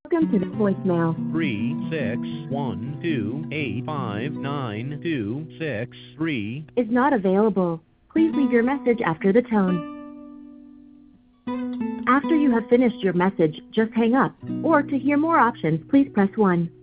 Welcome to the voicemail. 36128592663 Is not available. Please leave your message after the tone. After you have finished your message, just hang up. Or to hear more options, please press 1.